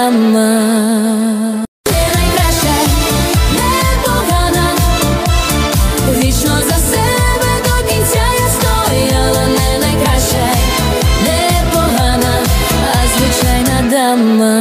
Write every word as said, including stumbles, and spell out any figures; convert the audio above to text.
дама. Не найкраща, непогана, вічно за себе до кінця я стояла. Не найкраща, непогана, а звичайна дама.